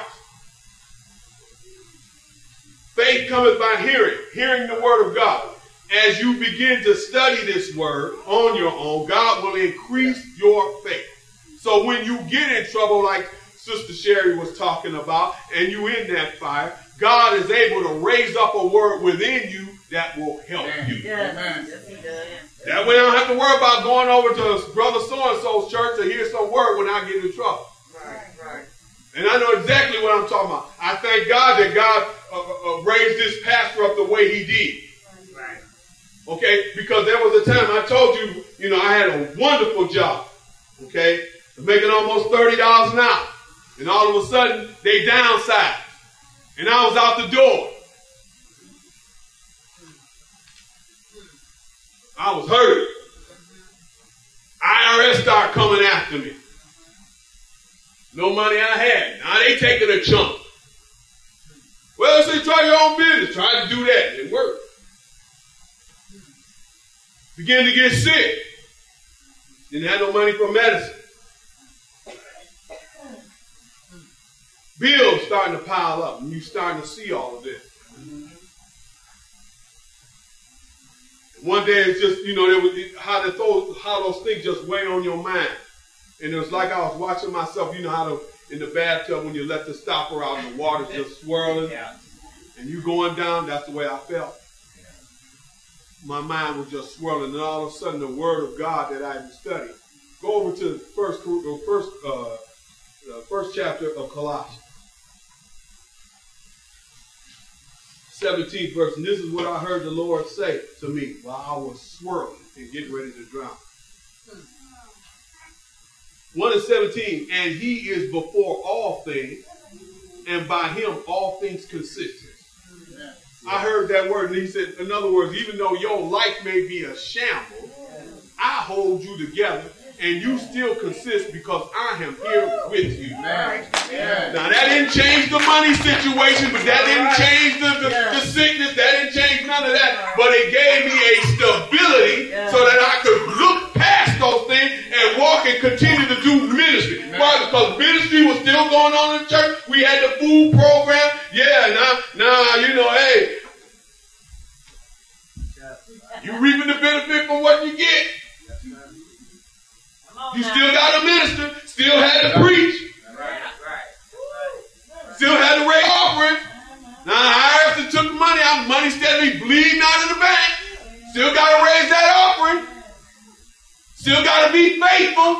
Faith cometh by hearing, hearing the word of God. As you begin to study this word on your own, God will increase your faith. So when you get in trouble, like Sister Sherry was talking about, and you in that fire, God is able to raise up a word within you that will help you. Yes. Yes, he does. That way I don't have to worry about going over to Brother So-and-so's church to hear some word when I get in trouble. Right, right. And I know exactly what I'm talking about. I thank God that God uh, uh, raised this pastor up the way he did. Right. Okay? Because there was a time I told you, you know, I had a wonderful job. Okay? Making almost thirty dollars an hour. And all of a sudden, they downsized. And I was out the door. I was hurt. I R S started coming after me. No money I had. Now they taking a chunk. Well, say try your own business. Try to do that. It worked. Began to get sick. Didn't have no money for medicine. Bills starting to pile up, and you starting to see all of this. One day it's just, you know, there was how the those how those things just weigh on your mind. And it was like I was watching myself, you know how to, in the bathtub when you let the stopper out and the water's just swirling. Yeah. And you going down, that's the way I felt. Yeah. My mind was just swirling, and all of a sudden the word of God that I had studied. Go over to the first, first, uh, uh, first chapter of Colossians. seventeenth verse, and this is what I heard the Lord say to me while I was swirling and getting ready to drown. one and seventeen, and he is before all things, and by him all things consist. I heard that word, and he said, in other words, even though your life may be a shambles, I hold you together, and you still consist because I am here with you. Amen. Yeah. Now, that didn't change the money situation, but that didn't change the, the, the sickness. That didn't change none of that. But it gave me a stability so that I could look past those things and walk and continue to do ministry. Why? Because ministry was still going on in the church. We had the food program. Yeah, now, now, you know, hey, you reaping the benefit from what you get. You still got to minister, still had to preach. Right, right. Now, I R S took the money out. Money steadily bleeding out of the bank. Still got to raise that offering. Still got to be faithful.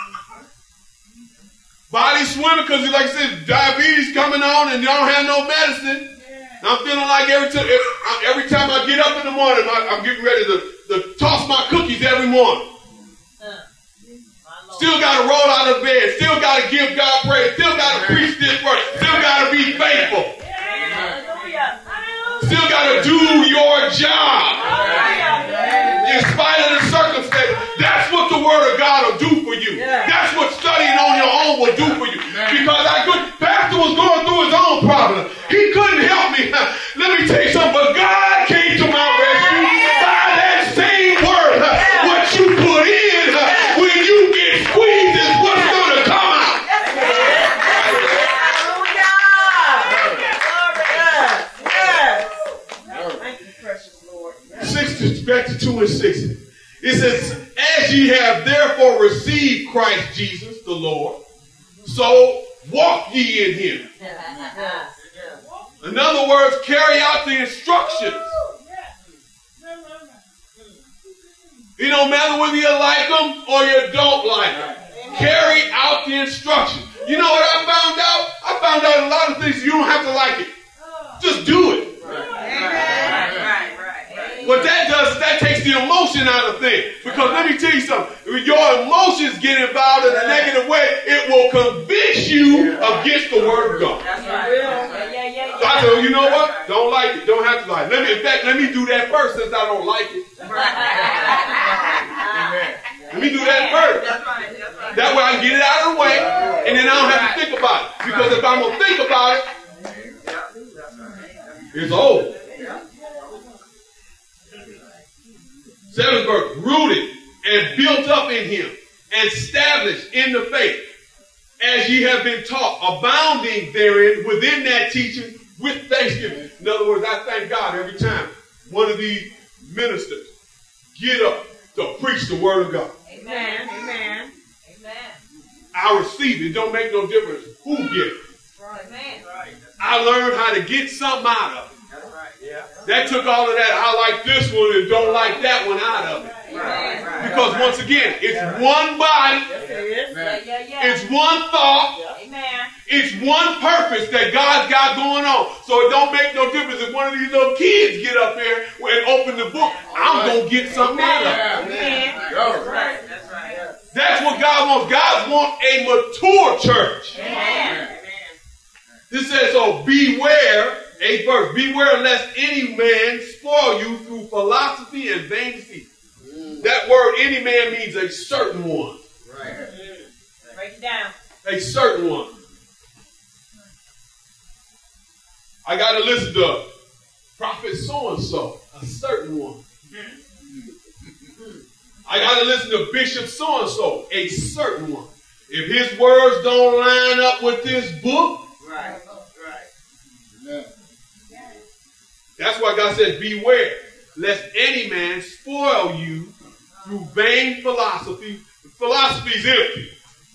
Body swimming because, like I said, diabetes coming on and you don't have no medicine. I'm feeling like every time, every time I get up in the morning, I'm getting ready to, to toss my cookies every morning. Still got to roll out of bed. Still got to give God praise. Still got to preach this word. Still got to be faithful. Still got to do your job. In spite of the circumstances. That's what the word of God will do for you. That's what studying on your own will do for you. Because I could, Pastor was going through his own problem. He couldn't help me. Let me tell you something. But God came to my rescue by that same word. What you put in, when you get squeezed, is what's going to come out. Six, back to two and six. It says, as ye have therefore received Christ Jesus the Lord, so walk ye in him. In other words, carry out the instructions. It don't matter whether you like them or you don't like them. Carry out the instructions. You know what I found out? I found out a lot of things you don't have to like it. Just do it. What that does is that takes the emotion out of things. Because let me tell you something. When your emotions get involved in a negative way, it will convince you against the word of God. That's right. Yeah, yeah, yeah. So I said, you know what? Don't like it. Don't have to like it. Let me, in fact, let me do that first since I don't like it. Let me do that first. That way I can get it out of the way, and then I don't have to think about it. Because if I'm going to think about it, it's over. Seventh verse, rooted and built up in him, and established in the faith, as ye have been taught, abounding therein within that teaching with thanksgiving. In other words, I thank God every time one of these ministers get up to preach the word of God. Amen. Amen. Amen. I receive it. It don't make no difference who gets it. Amen. I learned how to get something out of it. Yeah. That took all of that. I like this one and don't like that one out of it. Right, right, because right. once again, it's one body. Yes, it is. Yeah, yeah, yeah. It's one thought. Amen. It's one purpose that God's got going on. So it don't make no difference if one of these little kids get up here and open the book. I'm going to get something out of it. Amen. That's right. That's right. That's what God wants. God wants a mature church. Amen. This says, so beware. Eighth verse, beware lest any man spoil you through philosophy and vain deceit. Mm. That word any man means a certain one. Right. Mm. Break it down. A certain one. I got to listen to prophet so-and-so, a certain one. Mm. I got to listen to bishop so-and-so, a certain one. If his words don't line up with this book, right. Yeah. That's why God says, beware, lest any man spoil you through vain philosophy. Philosophy is empty.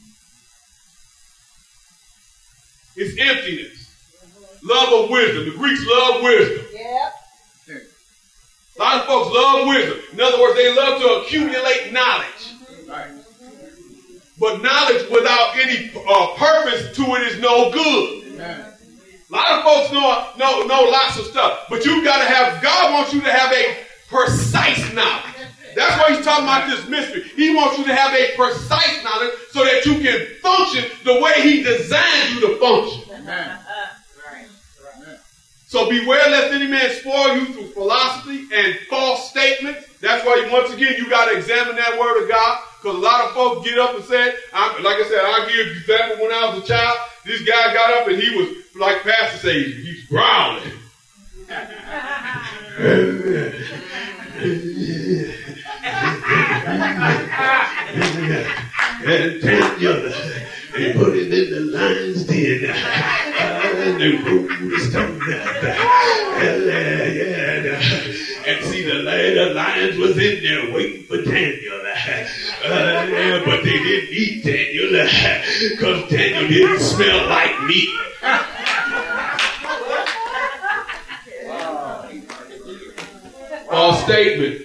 It's emptiness. Love of wisdom. The Greeks love wisdom. Yep. A lot of folks love wisdom. In other words, they love to accumulate knowledge. Right. But knowledge without any uh, purpose to it is no good. Amen. A lot of folks know, know, know lots of stuff, but you've got to have, God wants you to have a precise knowledge. That's why he's talking about this mystery. He wants you to have a precise knowledge so that you can function the way he designed you to function. Amen. So beware lest any man spoil you through philosophy and false statements. That's why, once again, you got to examine that word of God. Because a lot of folks get up and say, I'm, like I said, I'll give you an example. When I was a child, this guy got up and he was, like Pastor says, he's growling. And Daniel, they put him in the lion's den. And they rolled the stone out. And see, the, the lions was in there waiting for Daniel. Uh, but they didn't eat Daniel because Daniel didn't smell like meat. statement.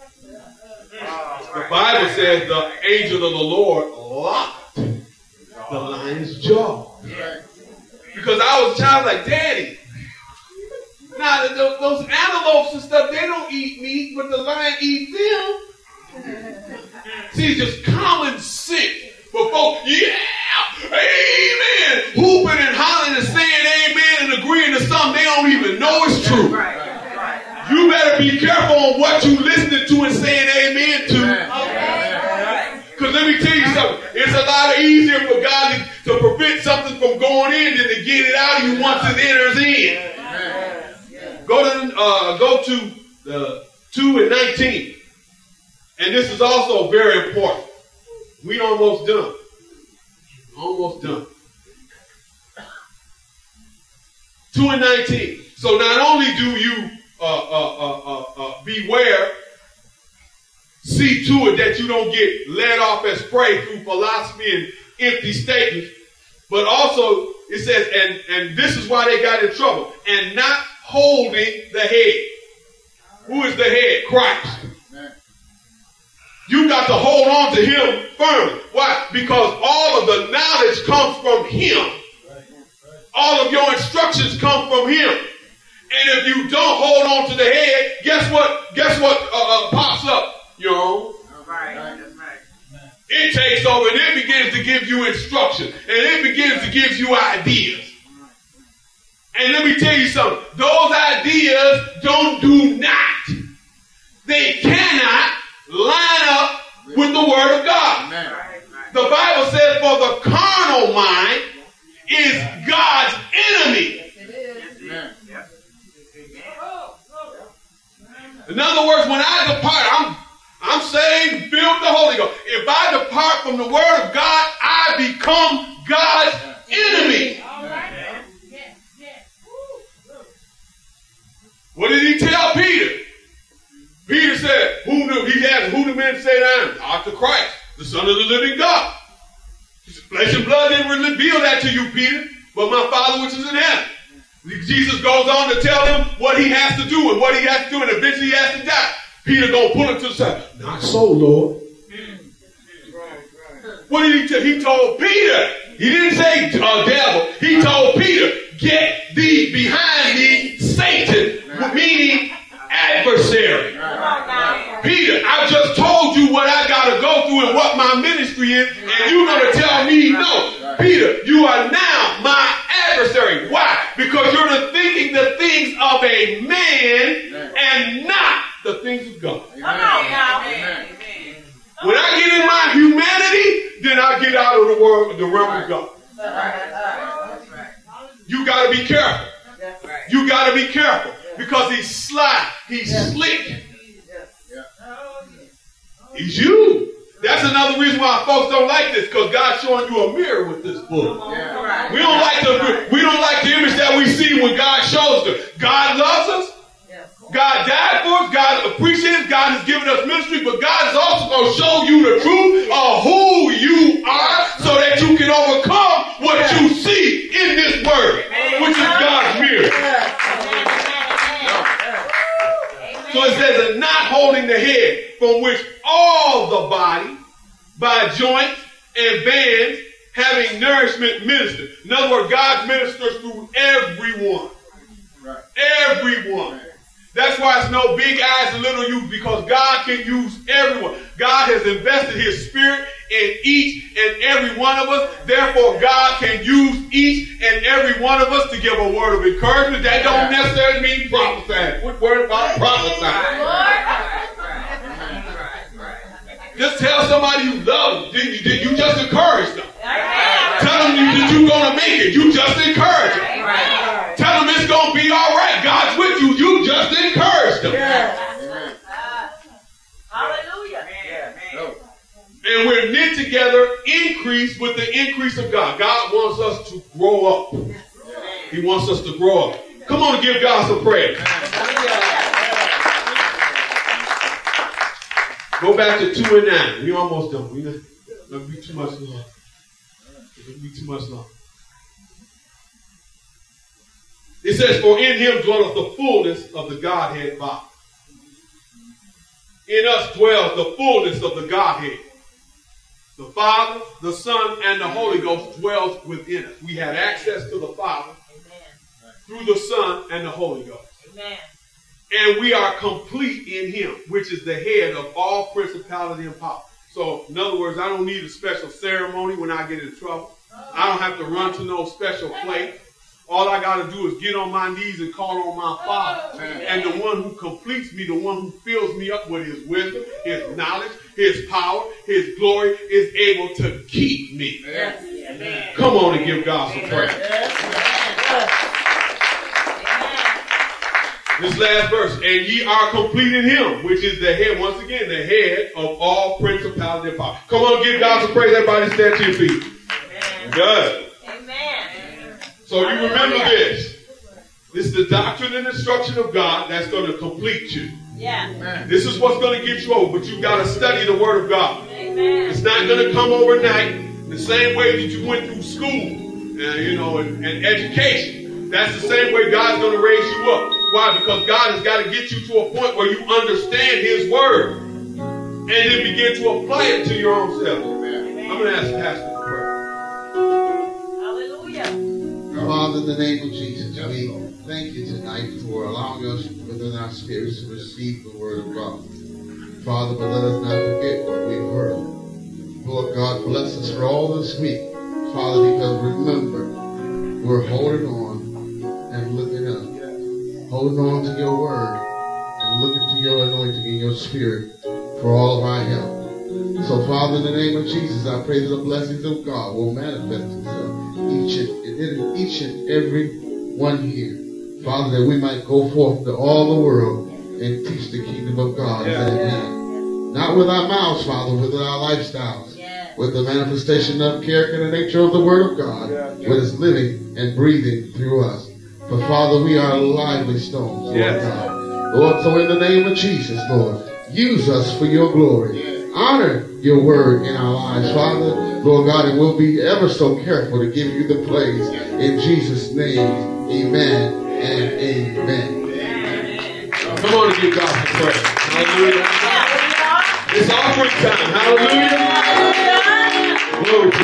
The Bible says the angel of the Lord locked the lion's jaw. Because I was a child like, Daddy, now those antelopes and stuff, they don't eat meat, but the lion eats them. See, it's just common sense. But folks, yeah, amen, hooping and hollering and saying amen and agreeing to something they don't even know is true. You better be careful on what you listening to and saying amen to. Because let me tell you something. It's a lot easier for God to, to prevent something from going in than to get it out of you once it enters in. Go to uh, go to the two and nineteen. And this is also very important. We almost done. Almost done. two and nineteen. So not only do you uh, uh, uh, uh, uh, beware, see to it that you don't get led off as prey through philosophy and empty statements, but also it says, and, and this is why they got in trouble, and not holding the head. Who is the head? Christ. You got to hold on to him firmly. Why? Because all of the knowledge comes from him. All of your instructions come from him. And if you don't hold on to the head, guess what? Guess what uh, uh, pops up? You know? Right. It takes over and it begins to give you instruction. And it begins to give you ideas. And let me tell you something. Those ideas don't do not. They cannot line up with the word of God. Amen. The Bible says, for the carnal mind is God's enemy. Amen. In other words, when I depart, I'm, I'm saved, filled with the Holy Ghost. If I depart from the word of God, I become God's enemy. What did he tell Peter? Peter said, who do, he asked, who do men say I am? After Christ, the Son of the living God. Flesh and blood didn't reveal that to you, Peter, but my Father which is in heaven. Jesus goes on to tell him what he has to do and what he has to do, and eventually he has to die. Peter gonna pull him to the side. Not so, Lord. What did he tell? He told Peter. He didn't say uh, devil. He told Peter, get thee behind thee, Satan, meaning adversary. Peter, I just told you what I got to go through and what my ministry is, and you're going to tell me no. Peter, you are now my adversary. Why? Because you're thinking the things of a man and not the things of God. Come on now. When I get in my humanity, then I get out of the world, the realm of God. You got to be careful. You got to be careful. Because he's sly. He's yeah. slick. Yeah. He's you. That's another reason why folks don't like this, because God's showing you a mirror with this book. Yeah. We don't like the we don't like the image that we see when God shows us. God loves us. God died for us. God appreciates us. God has given us ministry, but God is also going to show you the truth of who you are so that you can overcome what you see in this word, which is God's mirror. So it says, and not holding the head, from which all the body, by joints and bands, having nourishment ministered. In other words, God ministers through everyone. Right. Everyone. That's why it's no big eyes and little U's, because God can use everyone. God has invested his spirit in each and every one of us. Therefore, God can use each and every one of us to give a word of encouragement. That don't necessarily mean prophesying. What word about prophesying? Just tell somebody you love them. You, you just encourage them. Tell them that you're going to make it. You just encourage them. Tell them it's going to be all right. God's with you. You just encourage them. Hallelujah. And we're knit together, increase with the increase of God. God wants us to grow up. He wants us to grow up. Come on and give God some praise. Go back to two and nine. We almost done. We not gonna be too much long. It's gonna be too much long. It says, for in him dwelleth the fullness of the Godhead body. in us dwells the fullness of the Godhead. The Father, the Son, and the Holy Ghost dwells within us. We have access to the Father Amen. Through the Son and the Holy Ghost. Amen. And we are complete in Him, which is the head of all principality and power. So, in other words, I don't need a special ceremony when I get in trouble. I don't have to run to no special place. All I got to do is get on my knees and call on my Father. And the one who completes me, the one who fills me up with His wisdom, His knowledge, His power, His glory, is able to keep me. Yes. Come on and give God some praise. This last verse, and ye are complete in Him, which is the head, once again, the head of all principality and power. Come on, give God some praise. Everybody stand to your feet. Amen. Good. Amen. So you remember this. This is the doctrine and instruction of God that's going to complete you. Yeah. Amen. This is what's going to get you over, but you've got to study the Word of God. Amen. It's not going to come overnight. The same way that you went through school, uh, you know, and, and education. That's the same way God's going to raise you up. Why? Because God has got to get you to a point where you understand His Word and then begin to apply it to your own self. Amen. I'm going to ask Pastor to pray. Hallelujah. Father, in the name of Jesus, we thank you tonight for allowing us within our spirits to receive the Word of God. Father, but let us not forget what we've heard. Lord God, bless us for all this week. Father, because remember, we're holding on and looking up. Holding on to your word and looking to your anointing and your spirit for all of our help. So, Father, in the name of Jesus, I pray that the blessings of God will manifest itself each and, in each and every one here. Father, that we might go forth to all the world and teach the kingdom of God. Yeah. Amen. Not with our mouths, Father, with our lifestyles, yeah. with the manifestation of character and the nature of the word of God, yeah. Yeah. with its living and breathing through us. For Father, we are lively stones, Lord yes. God. Lord, so in the name of Jesus, Lord, use us for your glory. Yes. Honor your word in our lives, Father, Lord God, and we'll be ever so careful to give you the praise. In Jesus' name, amen and amen. Amen. Come on and give God some praise. Hallelujah. It's offering time. Hallelujah. Glory to